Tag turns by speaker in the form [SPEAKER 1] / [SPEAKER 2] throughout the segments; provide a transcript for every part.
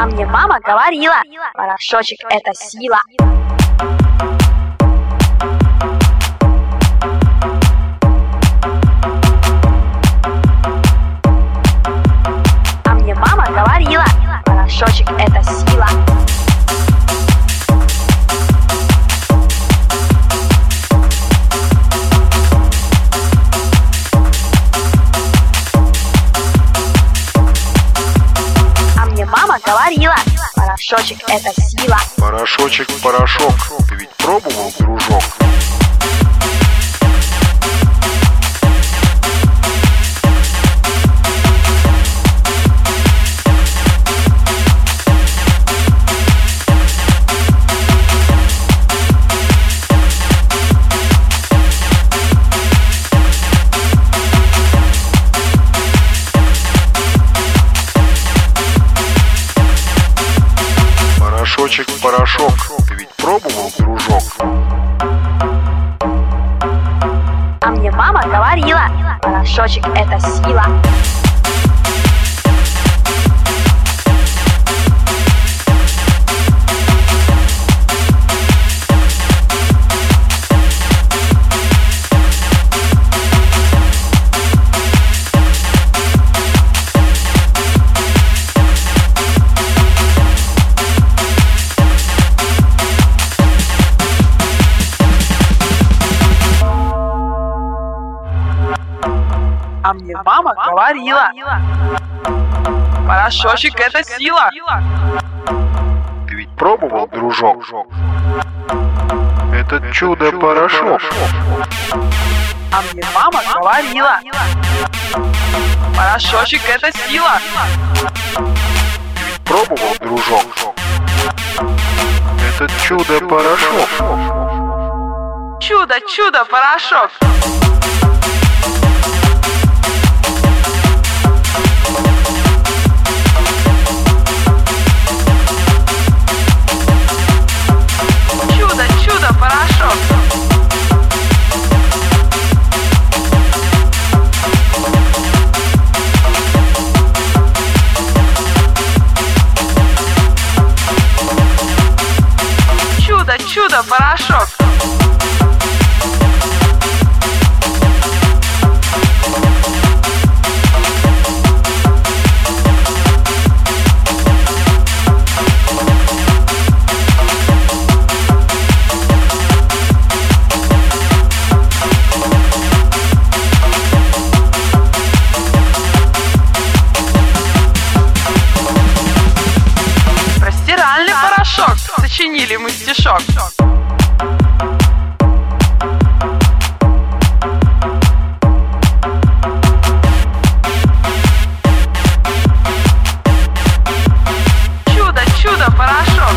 [SPEAKER 1] А мне мама говорила, порошочек — это сила. А мне мама говорила, порошочек — это сила. А мне мама говорила, порошочек — это сила.
[SPEAKER 2] Порошочек, порошок, ты ведь пробовал, дружок? Порошочек, порошок, ты ведь пробовал, дружок?
[SPEAKER 1] А мне мама говорила, порошочек — это сила.
[SPEAKER 3] А мне мама говорила, порошочек — это сила.
[SPEAKER 2] Ты ведь пробовал, дружок? Это чудо-порошок.
[SPEAKER 3] А мне мама говорила, порошочек — это сила.
[SPEAKER 2] Ты ведь пробовал, дружок? Это чудо-порошок.
[SPEAKER 3] Чудо-порошок. Чудо-порошок. Чудо-порошок. Стиральный порошок, сочинили мы стишок. Чудо-порошок.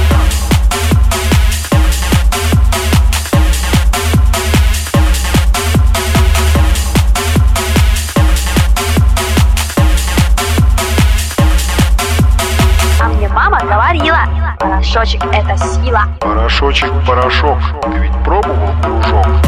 [SPEAKER 1] А мне мама говорила, порошочек — это сила.
[SPEAKER 2] Порошочек, порошок, ты ведь пробовал, дружок?